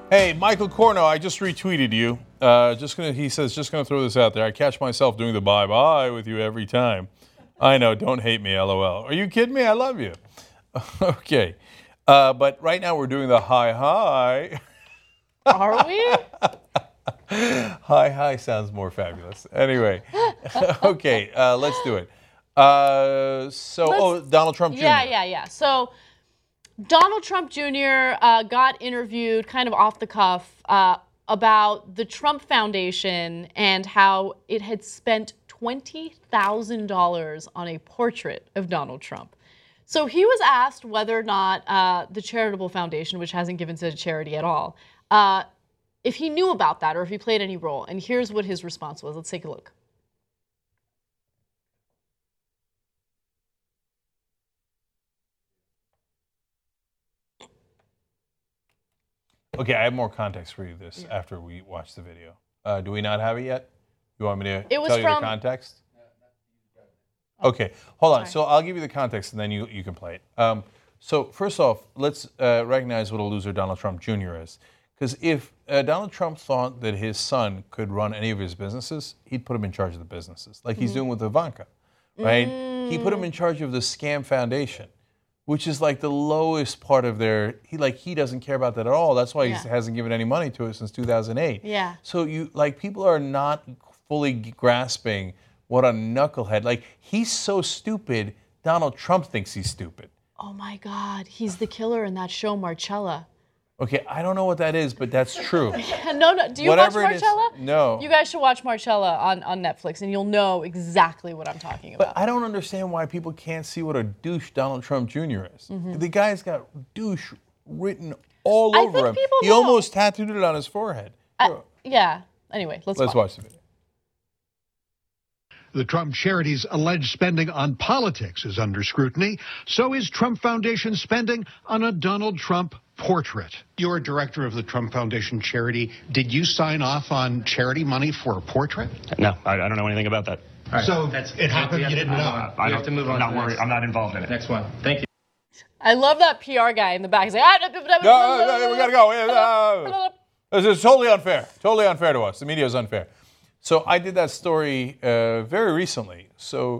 Hey, Michael Corno, I just retweeted you. He says, just gonna throw this out there. I catch myself doing the bye-bye with you every time. I know, don't hate me, LOL. Are you kidding me? I love you. Okay. But right now we're doing the hi. Are we? Hi sounds more fabulous. Anyway, okay, let's do it. Donald Trump Jr. Yeah. So Donald Trump Jr. Got interviewed kind of off the cuff about the Trump Foundation and how it had spent $20,000 on a portrait of Donald Trump. So he was asked whether or not the charitable foundation, which hasn't given to charity at all, if he knew about that or if he played any role. And here's what his response was. Let's take a look. Okay, I have more context for you after we watch the video. Do we not have it yet? You want me to tell you the context? Okay, hold on. Sorry. So I'll give you the context and then you can play it. So first off, let's recognize what a loser Donald Trump Jr. is. Because if Donald Trump thought that his son could run any of his businesses, he'd put him in charge of the businesses, like he's doing with Ivanka, right? He put him in charge of the scam foundation, which is like the lowest part of he doesn't care about that at all. That's why he hasn't given any money to it since 2008. Yeah. So people are not fully grasping what a knucklehead. Like, he's so stupid, Donald Trump thinks he's stupid. Oh my God, he's the killer in that show, Marcella. Okay, I don't know what that is, but that's true. No. Do you watch Marcella? No. You guys should watch Marcella on Netflix, and you'll know exactly what I'm talking about. But I don't understand why people can't see what a douche Donald Trump Jr. is. The guy's got douche written all over him. He almost tattooed it on his forehead. Yeah. Anyway, let's watch the video. The Trump charity's alleged spending on politics is under scrutiny. So is Trump Foundation spending on a Donald Trump portrait. You're a director of the Trump Foundation charity. Did you sign off on charity money for a portrait? No, I don't know anything about that. Right. So it happened, you didn't know. I have to move on. I'm not worried. I'm not involved in it. Next one. Thank you. I love that PR guy in the back. He's like, no, we gotta go. This is totally unfair. Totally unfair to us. The media is unfair. So I did that story very recently. So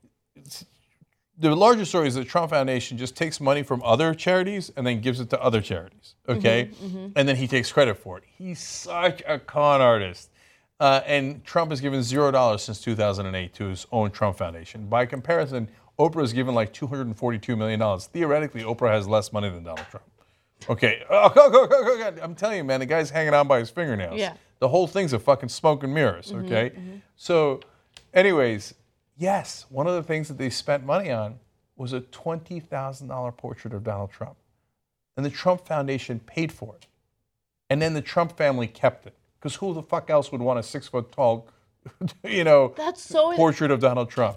the larger story is that the Trump Foundation just takes money from other charities and then gives it to other charities, okay? And then he takes credit for it. He's such a con artist. And Trump has given $0 since 2008 to his own Trump Foundation. By comparison, Oprah has given like $242 million. Theoretically, Oprah has less money than Donald Trump. Okay, go. I'm telling you, man, the guy's hanging on by his fingernails. Yeah. The whole thing's a fucking smoke and mirrors, okay? So, anyways, yes, one of the things that they spent money on was a $20,000 portrait of Donald Trump. And the Trump Foundation paid for it. And then the Trump family kept it. Because who the fuck else would want a 6-foot-tall, portrait of Donald Trump?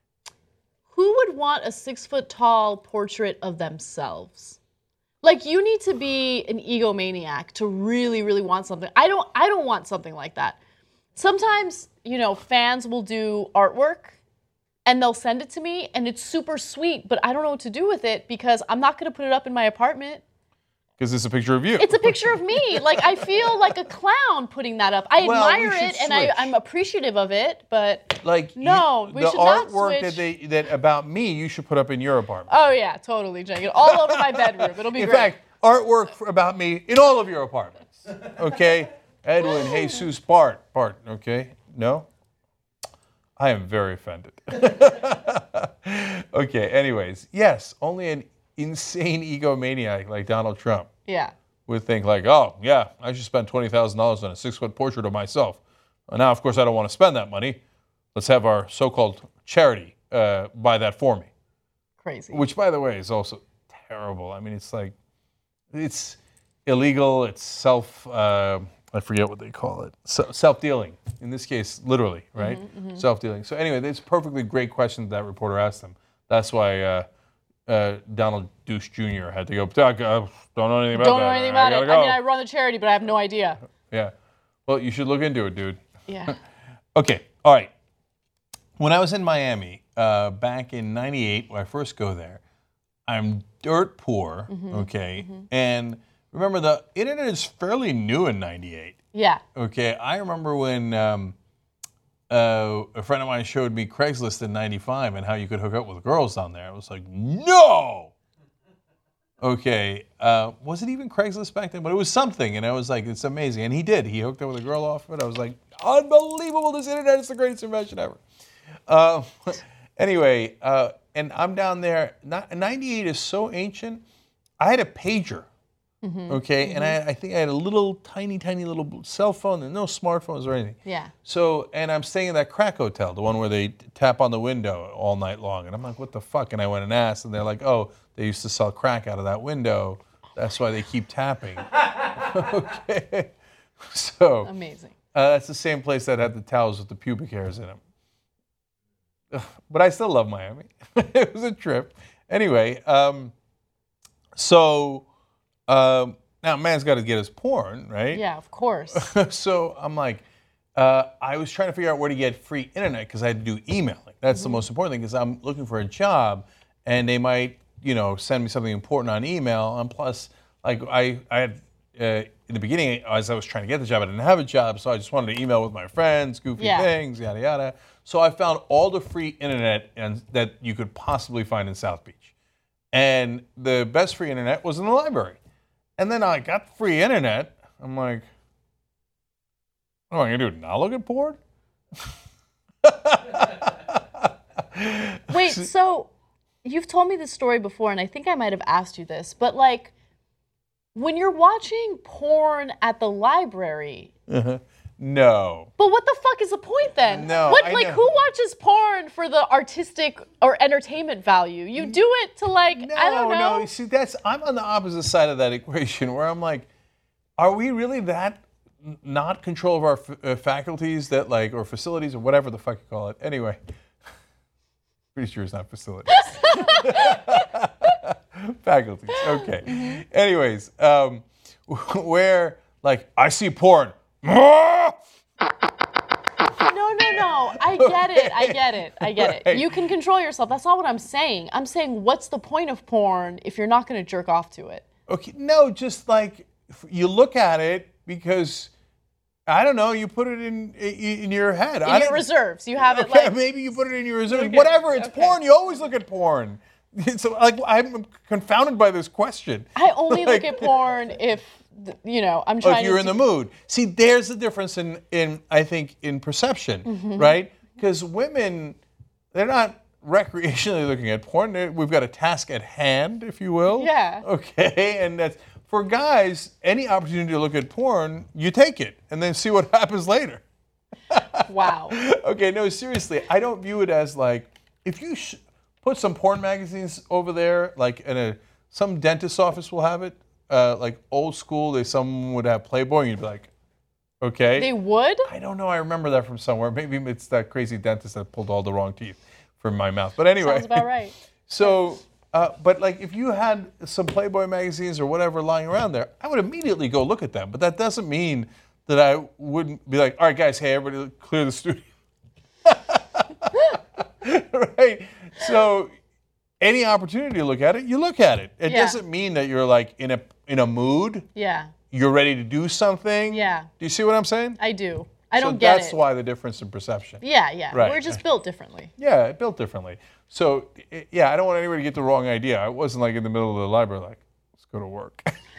Who would want a 6-foot-tall portrait of themselves? Like, you need to be an egomaniac to really, really want something. I don't want something like that. Sometimes, fans will do artwork and they'll send it to me and it's super sweet, but I don't know what to do with it because I'm not going to put it up in my apartment. Because it's a picture of you. It's a picture of me. Like, I feel like a clown putting that up. I admire it and I'm appreciative of it, but no, we should not switch. The artwork that about me, you should put up in your apartment. Oh yeah, totally, Jake. All over my bedroom. It'll be great. In fact, artwork about me in all of your apartments. Okay? Edwin, Jesus, Bart, okay? No? I am very offended. Okay, anyways, yes, only an insane egomaniac like Donald Trump would think like, oh, yeah, I should spend $20,000 on a 6-foot portrait of myself. And now, of course, I don't want to spend that money. Let's have our so-called charity buy that for me. Crazy. Which, by the way, is also terrible. I mean, it's like, it's illegal. It's I forget what they call it. Self-dealing. In this case, literally, right? Self-dealing. So anyway, it's a perfectly great question that reporter asked them. That's why Donald Douche Jr. had to go, don't know anything about that. Don't know anything about it. Go. I mean, I run the charity, but I have no idea. Yeah. Well, you should look into it, dude. Yeah. Okay. All right. When I was in Miami back in '98, when I first go there, I'm dirt poor, okay? And remember the internet is fairly new in '98. Yeah. Okay, I remember when a friend of mine showed me Craigslist in '95 and how you could hook up with girls on there. I was like, no. Okay, was it even Craigslist back then? But it was something, and I was like, it's amazing. And he did. He hooked up with a girl off of it. I was like, unbelievable! This internet is the greatest invention ever. Anyway, and I'm down there. '98 is so ancient. I had a pager. Okay, and I think I had a little tiny little cell phone and no smartphones or anything. Yeah. So, and I'm staying in that crack hotel, the one where they tap on the window all night long. And I'm like, what the fuck? And I went and asked, and they're like, oh, they used to sell crack out of that window. That's why they keep tapping. Okay. So. Amazing. That's the same place that had the towels with the pubic hairs in them. But I still love Miami. It was a trip. Anyway, now man's got to get his porn, right? Yeah, of course. So I'm like, I was trying to figure out where to get free internet because I had to do emailing. That's the most important thing because I'm looking for a job and they might, send me something important on email. And plus, like I had, in the beginning, as I was trying to get the job, I didn't have a job, so I just wanted to email with my friends, goofy things, yada, yada. So I found all the free internet that you could possibly find in South Beach. And the best free internet was in the library. And then I got free internet. I'm like, what am I going to do? Now look at porn? Wait, so you've told me this story before, and I think I might have asked you this, but like, when you're watching porn at the library. No. But what the fuck is the point then? No. Who watches porn for the artistic or entertainment value? You do it to I don't know. No, see, I'm on the opposite side of that equation where I'm like, are we really that not control of our faculties that or facilities or whatever the fuck you call it? Anyway, pretty sure it's not facilities. Faculties, okay. Anyways, where I see porn. No. I get it. You can control yourself. That's not what I'm saying. I'm saying, what's the point of porn if you're not going to jerk off to it? Okay, no, just you look at it because, I don't know, you put it in your head. In your reserves. You have it maybe you put it in your reserves. Okay. Whatever, it's porn. You always look at porn. So, I'm confounded by this question. I only look at porn if, I'm trying if you're in the mood. See, there's the difference in I think, in perception, right? Because women, they're not recreationally looking at porn. We've got a task at hand, if you will. Yeah. Okay, and that's, for guys, any opportunity to look at porn, you take it, and then see what happens later. Wow. Okay, no, seriously, I don't view it as if you put some porn magazines over there, some dentist's office will have it, old school, some would have Playboy, and you'd be like, okay. They would? I don't know, I remember that from somewhere. Maybe it's that crazy dentist that pulled all the wrong teeth from my mouth. But anyway. Sounds about right. So, but if you had some Playboy magazines or whatever lying around there, I would immediately go look at them. But that doesn't mean that I wouldn't be like, all right, guys, hey, everybody clear the studio. Right? So any opportunity to look at it, you look at it. It doesn't mean that you're in a mood. Yeah. You're ready to do something. Yeah. Do you see what I'm saying? I do. I don't get it. So that's why the difference in perception. Yeah. Right. We're just built differently. Yeah, built differently. So, I don't want anybody to get the wrong idea. I wasn't in the middle of the library let's go to work.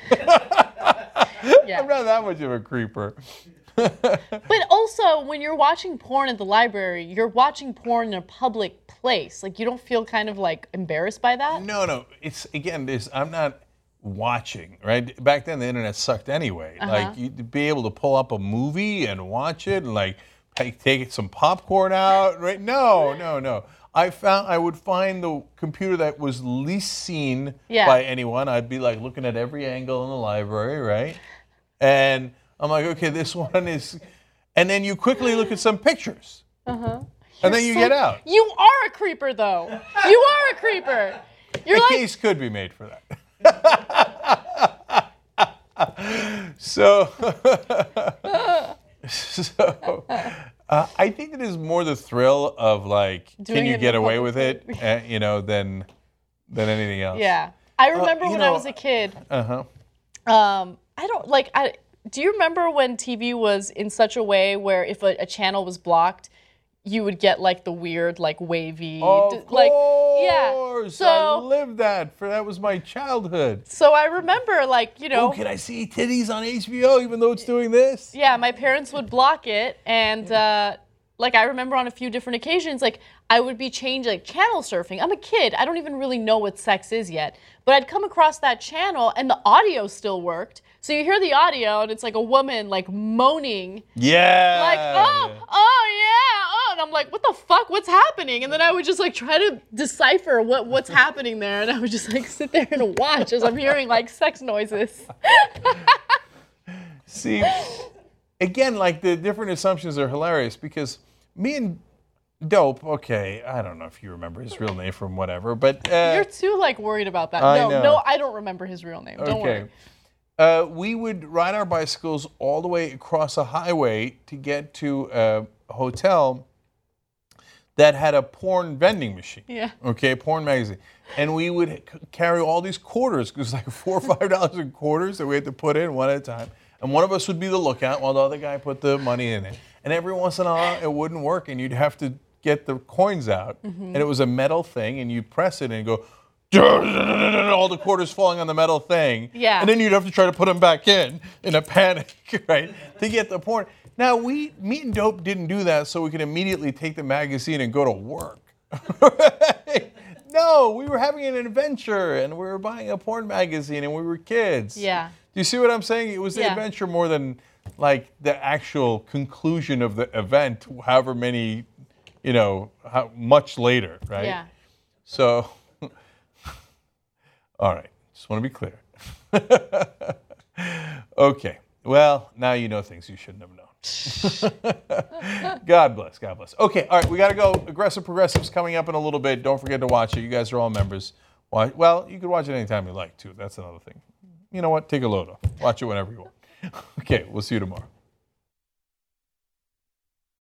Yeah. I'm not that much of a creeper. But also, when you're watching porn at the library, you're watching porn in a public place. You don't feel kind of embarrassed by that? No. It's, again, I'm not watching, right? Back then, the internet sucked anyway. You'd be able to pull up a movie and watch it and take some popcorn out, right? No. I would find the computer that was least seen by anyone. I'd be looking at every angle in the library, right? And I'm like, okay, this one is, and then you quickly look at some pictures. And then you get out. You are a creeper, though. You are a creeper. You're a case could be made for that. So I think it is more the thrill of can you get away with it, than anything else. Yeah, I remember when I was a kid. I don't like. Do you remember when TV was in such a way where if a channel was blocked, you would get like the weird, like wavy, Of like course. So I lived that. That was my childhood. So I remember, like, you know. Oh, can I see titties on HBO even though it's doing this? Yeah, my parents would block it, and like I remember on a few different occasions, like I would be changing, like channel surfing. I'm a kid. I don't even really know what sex is yet. But I'd come across that channel, and the audio still worked. So you hear the audio, and it's like a woman like moaning. Yeah. Like, oh, yeah, oh. And I'm like, what the fuck? What's happening? And then I would just like try to decipher what's happening there. And I would just like sit there and watch as I'm hearing like sex noises. See, again, like the different assumptions are hilarious because me and Dope, okay, I don't know if you remember his real name from whatever, but... You're too, like, worried about that. I know. No, I don't remember his real name. Don't worry. We would ride our bicycles all the way across a highway to get to a hotel that had a porn vending machine. Yeah. Okay, porn magazine. And we would carry all these quarters, because it was like $4 or $5 in quarters that we had to put in one at a time. And one of us would be the lookout while the other guy put the money in it. And every once in a while, it wouldn't work, and you'd have to get the coins out. And it was a metal thing, and you'd press it and go, all the quarters falling on the metal thing. Yeah. And then you'd have to try to put them back in a panic, right, to get the porn. Now, me and Dope didn't do that so we could immediately take the magazine and go to work. No, we were having an adventure, and we were buying a porn magazine, and we were kids. Yeah. Do you see what I'm saying? It was the adventure more than like the actual conclusion of the event, however many, you know, how much later, right? Yeah. So, all right, just want to be clear. Okay, well, now you know things you shouldn't have known. God bless, God bless. Okay, all right, we got to go. Aggressive Progressive's coming up in a little bit. Don't forget to watch it. You guys are all members. Well, you can watch it anytime you like, too. That's another thing. You know what? Take a load off. Watch it whenever you want. Okay, we'll see you tomorrow.